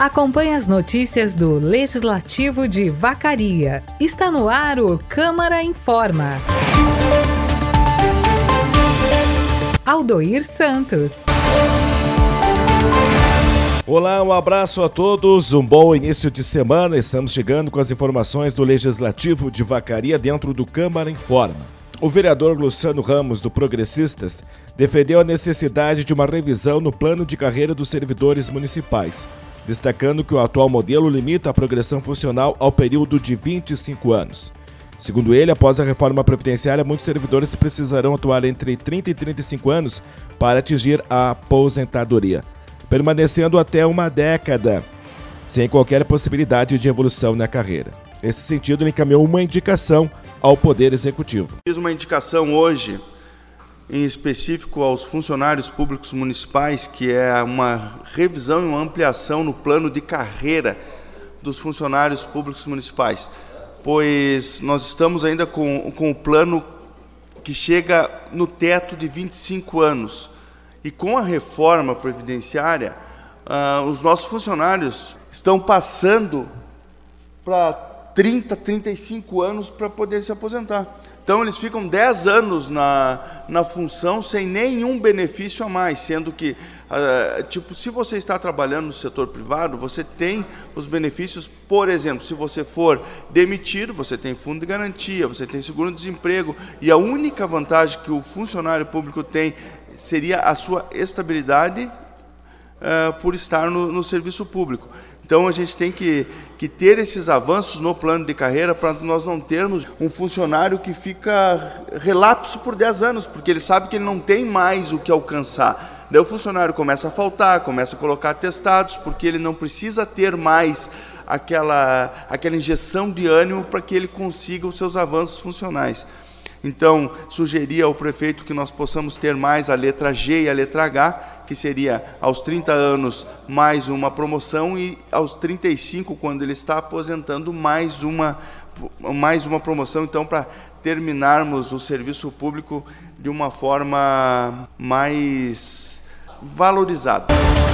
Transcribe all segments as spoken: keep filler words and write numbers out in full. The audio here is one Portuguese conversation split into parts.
Acompanhe as notícias do Legislativo de Vacaria. Está no ar o Câmara Informa. Aldoir Santos. Olá, um abraço a todos, um bom início de semana. Estamos chegando com as informações do Legislativo de Vacaria dentro do Câmara Informa. O vereador Luciano Ramos, do Progressistas, defendeu a necessidade de uma revisão no plano de carreira dos servidores municipais, destacando que o atual modelo limita a progressão funcional ao período de vinte e cinco anos. Segundo ele, após a reforma previdenciária, muitos servidores precisarão atuar entre trinta e trinta e cinco anos para atingir a aposentadoria, permanecendo até uma década, sem qualquer possibilidade de evolução na carreira. Nesse sentido, ele encaminhou uma indicação ao Poder Executivo. Fiz uma indicação hoje, em específico aos funcionários públicos municipais, que é uma revisão e uma ampliação no plano de carreira dos funcionários públicos municipais, pois nós estamos ainda com, com o plano que chega no teto de vinte e cinco anos. E com a reforma previdenciária, uh, os nossos funcionários estão passando para trinta, trinta e cinco anos para poder se aposentar. Então, eles ficam dez anos na, na função sem nenhum benefício a mais, sendo que, uh, tipo, se você está trabalhando no setor privado, você tem os benefícios, por exemplo, se você for demitido, você tem fundo de garantia, você tem seguro-desemprego, e a única vantagem que o funcionário público tem seria a sua estabilidade uh, por estar no, no serviço público. Então, a gente tem que, que ter esses avanços no plano de carreira para nós não termos um funcionário que fica relapso por dez anos, porque ele sabe que ele não tem mais o que alcançar. Daí o funcionário começa a faltar, começa a colocar atestados, porque ele não precisa ter mais aquela, aquela injeção de ânimo para que ele consiga os seus avanços funcionais. Então, sugeria ao prefeito que nós possamos ter mais a letra G e a letra H, que seria aos trinta anos mais uma promoção e aos trinta e cinco, quando ele está aposentando, mais uma, mais uma promoção, então, para terminarmos o serviço público de uma forma mais valorizada.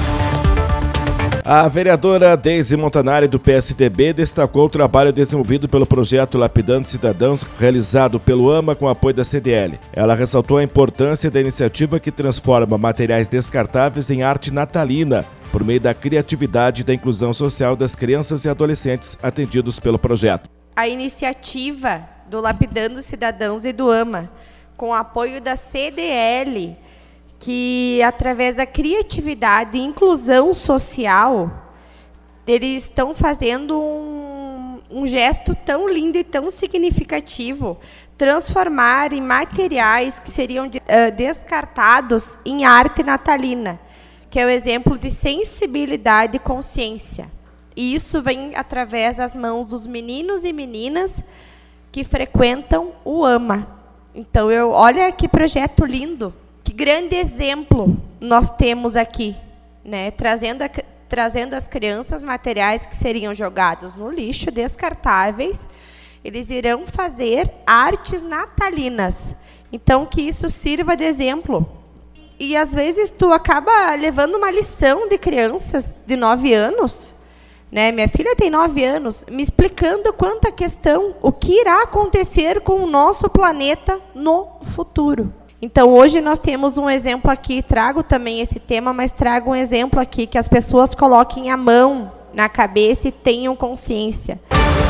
A vereadora Deise Montanari, do P S D B, destacou o trabalho desenvolvido pelo projeto Lapidando Cidadãos, realizado pelo AMA com apoio da C D L. Ela ressaltou a importância da iniciativa que transforma materiais descartáveis em arte natalina, por meio da criatividade e da inclusão social das crianças e adolescentes atendidos pelo projeto. A iniciativa do Lapidando Cidadãos e do AMA, com apoio da C D L, que, através da criatividade e inclusão social, eles estão fazendo um, um gesto tão lindo e tão significativo, transformar em materiais que seriam de, uh, descartados em arte natalina, que é o exemplo de sensibilidade e consciência. E isso vem através das mãos dos meninos e meninas que frequentam o AMA. Então, eu, olha que projeto lindo! Que grande exemplo nós temos aqui, né? Trazendo, a, trazendo as crianças materiais que seriam jogados no lixo, descartáveis, eles irão fazer artes natalinas. Então, que isso sirva de exemplo. E, às vezes, tu acaba levando uma lição de crianças de nove anos, né? Minha filha tem nove anos, me explicando quanto a questão, o que irá acontecer com o nosso planeta no futuro. Então, hoje nós temos um exemplo aqui, trago também esse tema, mas trago um exemplo aqui, que as pessoas coloquem a mão na cabeça e tenham consciência.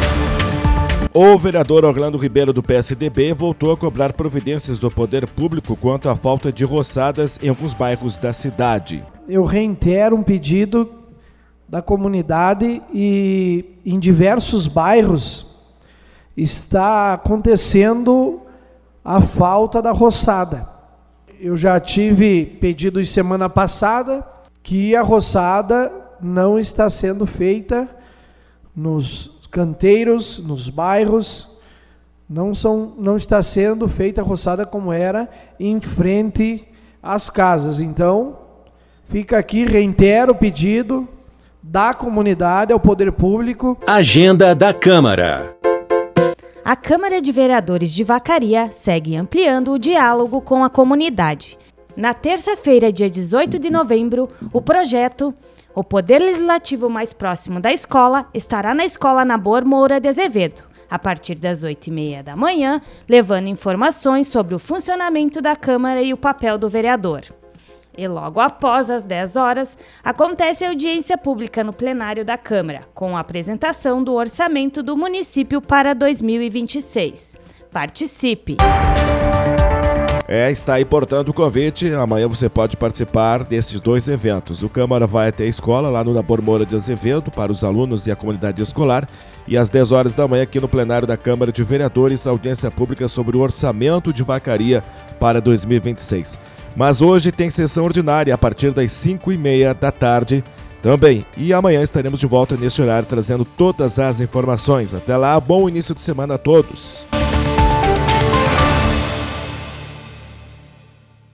O vereador Orlando Ribeiro, do P S D B, voltou a cobrar providências do poder público quanto à falta de roçadas em alguns bairros da cidade. Eu reitero um pedido da comunidade e em diversos bairros está acontecendo a falta da roçada. Eu já tive pedidos semana passada que a roçada não está sendo feita nos canteiros, nos bairros, não, são, não está sendo feita a roçada como era em frente às casas. Então, fica aqui, reitero o pedido da comunidade ao poder público. Agenda da Câmara. A Câmara de Vereadores de Vacaria segue ampliando o diálogo com a comunidade. Na terça-feira, dia dezoito de novembro, o projeto O Poder Legislativo Mais Próximo da Escola estará na Escola Nabor Moura de Azevedo, a partir das oito e meia da manhã, levando informações sobre o funcionamento da Câmara e o papel do vereador. E logo após as dez horas, acontece a audiência pública no plenário da Câmara, com a apresentação do orçamento do município para dois mil e vinte e seis. Participe! É, está aí, portanto, o convite. Amanhã você pode participar desses dois eventos. O Câmara vai até a escola, lá no Nabor Moura de Azevedo, para os alunos e a comunidade escolar. E às dez horas da manhã, aqui no plenário da Câmara de Vereadores, audiência pública sobre o orçamento de Vacaria para dois mil e vinte e seis. Mas hoje tem sessão ordinária a partir das cinco e meia da tarde também. E amanhã estaremos de volta nesse horário trazendo todas as informações. Até lá, bom início de semana a todos.